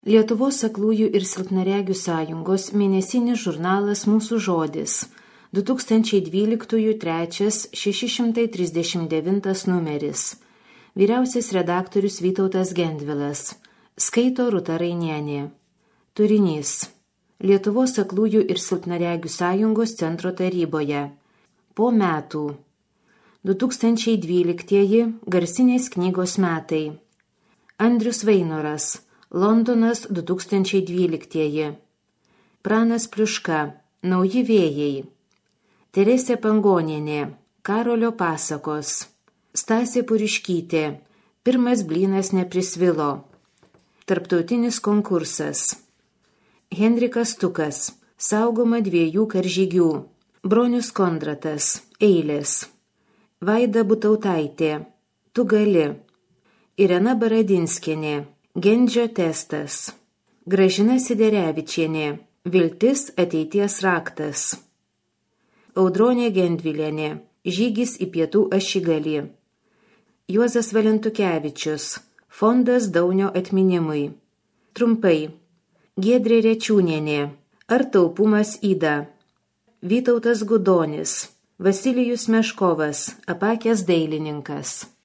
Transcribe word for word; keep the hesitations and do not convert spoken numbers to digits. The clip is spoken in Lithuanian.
Lietuvos aklųjų ir silpnaregių sąjungos mėnesinis žurnalas Mūsų žodis, du tūkstančiai dvyliktųjų trečias šeši šimtai trisdešimt devintas numeris. Vyriausias redaktorius Vytautas Gendvilas. Skaito Rūta Rainienė. Turinys. Lietuvos aklųjų ir silpnaregių sąjungos centro taryboje. Po metų. du tūkstančiai dvyliktieji garsinės knygos metai. Andrius Vainoras. Londonas du tūkstančiai dvyliktieji. Pranas Pliuška. Nauji vėjai. Teresė Pangonienė. Karolio pasakos. Stasė Puriškytė. Pirmas blynas neprisvilo. Tarptautinis konkursas. Henrikas Tukas. Saugoma dviejų karžygių. Bronius Kondratas. Eilės. Vaida Butautaitė. Tu gali. Irena Baradinskienė. Gendžio testas. Gražina Siderevičienė. Viltis ateities raktas. Audronė Gendvilienė. Žygis į pietų ašigalį. Juozas Valentukevičius. Fondas Daunio atminimui. Trumpai. Giedrė Rečiūnienė. Ar taupumas yda? Vytautas Gudonis. Vasilijus Meškovas. Apakęs dailininkas.